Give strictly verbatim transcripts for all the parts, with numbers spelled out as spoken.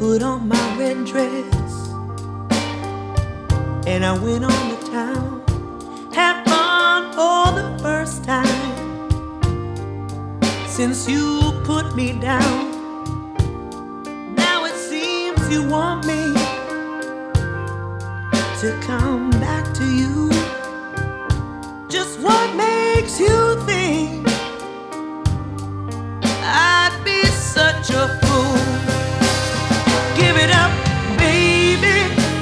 put on my red dress and I went on to town. Had fun for the first time since you put me down. Now it seems you want me to come back to you. Just what makes you think I'd be such a fool? Give it up, baby.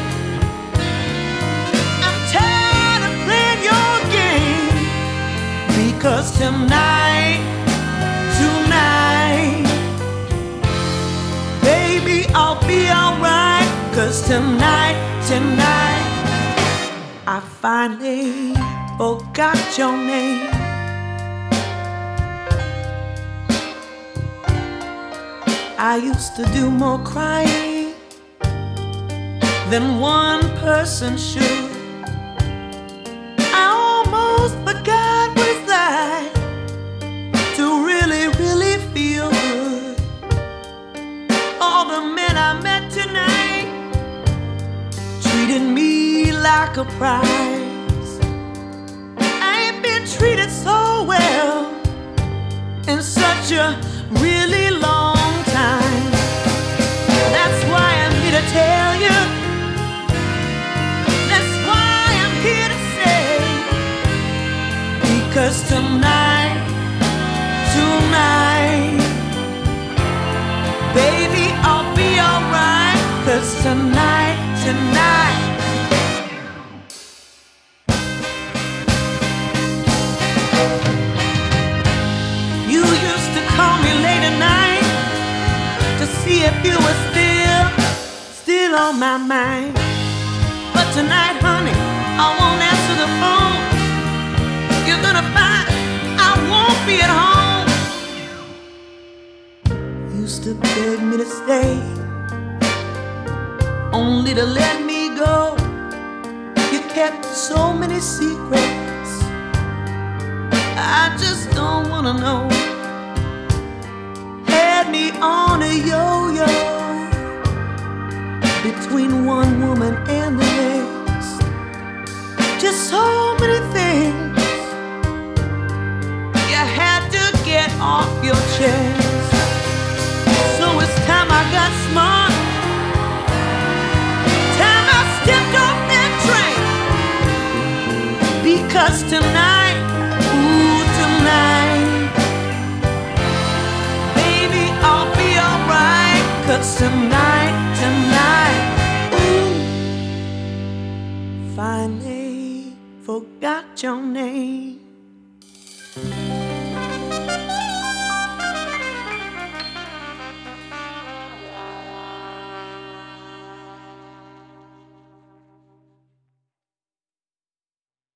I'm tired of playing your game. Because tonight, tonight, baby, I'll be alright. Cause tonight, tonight, I finally forgot your name. I used to do more crying than one person should. I almost forgot what it's like to really, really feel good. All the men I met tonight treated me like a prize. I ain't been treated so well in such a really long time. That's why I'm here to tell you. That's why I'm here to say. Because tonight, tonight, baby, I'll be alright. Cause tonight, tonight, you used to call me late at night to see if you were still, still on my mind. But tonight, honey, I won't answer the phone. You're gonna find I won't be at home. Used to beg me to stay, only to let me go. You kept so many secrets I just don't wanna know. Had me on a yo-yo between one woman and the next. Just so many things you had to get off your chest. So it's time I got smart. Time I stepped off that train. Because tonight, ooh, tonight, baby, I'll be alright. Cause tonight, tonight, ooh, finally forgot your name.